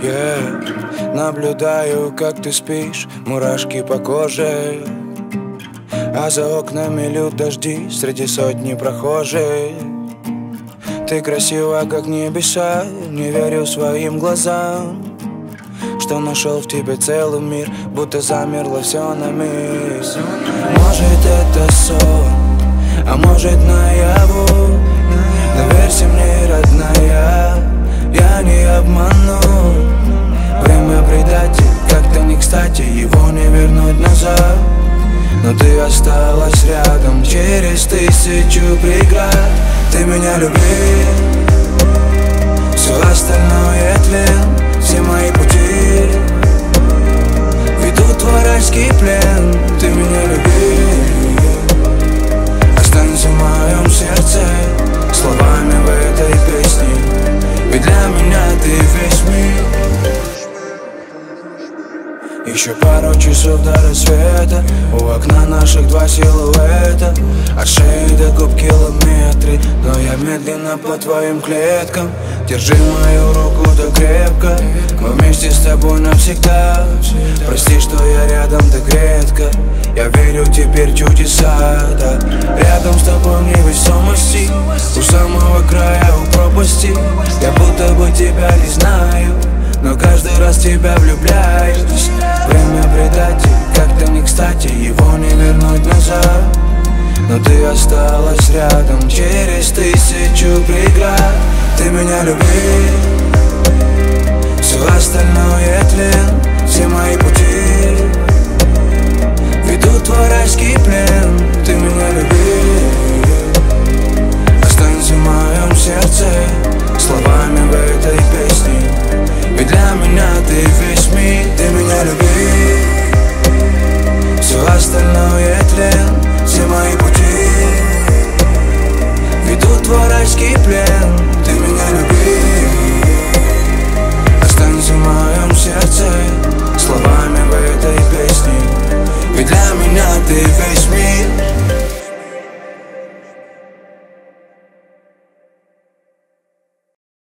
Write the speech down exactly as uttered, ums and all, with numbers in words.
yeah. Наблюдаю, как ты спишь, мурашки по коже, а за окнами льют дожди среди сотни прохожих. Ты красива, как небеса, не верю своим глазам, что нашел в тебе целый мир, будто замерло все на миг. Может это сон, а может наяву. Доверься мне, родная, я не обману. Время предатель, как-то не кстати, его не вернуть назад. Но ты осталась рядом через тысячу преград. Ты меня люби, все остальное тлен. Все мои пути ведут в райский плен. Ты меня люби, останься в моем сердце словами в этой песне, ведь для меня ты весь мир. Еще пару часов до рассвета, у окна наших два силуэта, от шеи до губ километры, но я медленно по твоим клеткам. Держи мою руку да крепко, мы вместе с тобой навсегда. Прости, что я рядом так редко, я верю теперь в чудеса, да. Рядом с тобой в невесомости, у самого края, у пропасти. Я будто бы тебя не знаю, но каждый раз тебя влюбляюсь. Время предатель, как-то не кстати, его не вернуть назад. Но ты осталась рядом через тысячу преград. Ты меня люби, все остальное тлен. Все мои пути ведут в райский плен. Ты меня люби, останься в моем сердце словами в этой песне, ведь для меня ты весь мир. Ты меня люби, все остальное тлен. Все мои пути ведут в райский плен.